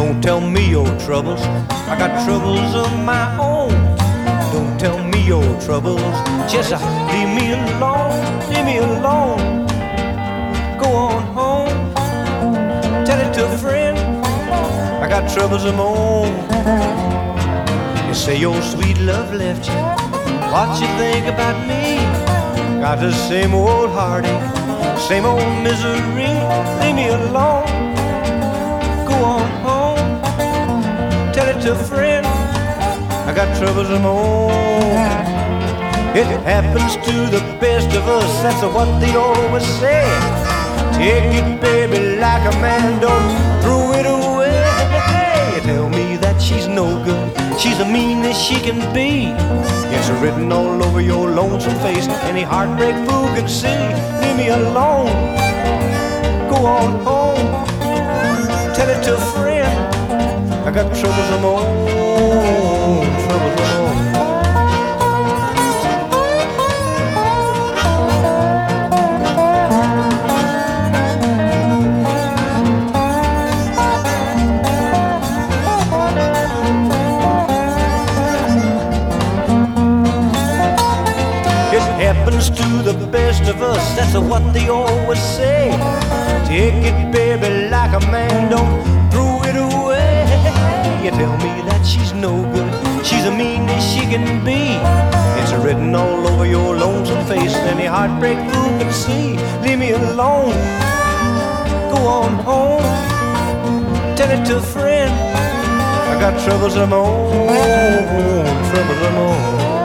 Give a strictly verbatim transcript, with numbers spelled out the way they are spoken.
Don't tell me your troubles, I got troubles of my own. Don't tell me your troubles, just leave me alone, leave me alone. Go on home, tell it to a friend, I got troubles of my own. You say your sweet love left you, what you think about me? Got the same old heartache, same old misery, leave me alone. Go on home, tell it to a friend, I got troubles of my own. It happens to the best of us, that's what they always say. Take it, baby, like a man, don't throw it away. You tell me that she's no good, she's the meanest she can be. It's written all over your lonesome face, any heartbreak fool can see. Leave me alone, go on home, tell it to a friend, I got troubles of my own, troubles of my own. Happens to the best of us, that's what they always say. Take it, baby, like a man, don't throw it away. You tell me that she's no good, she's the meanest she can be. It's written all over your lonesome face, any heartbreak fool can see. Leave me alone, go on home, tell it to a friend, I got troubles of my own, troubles of my own.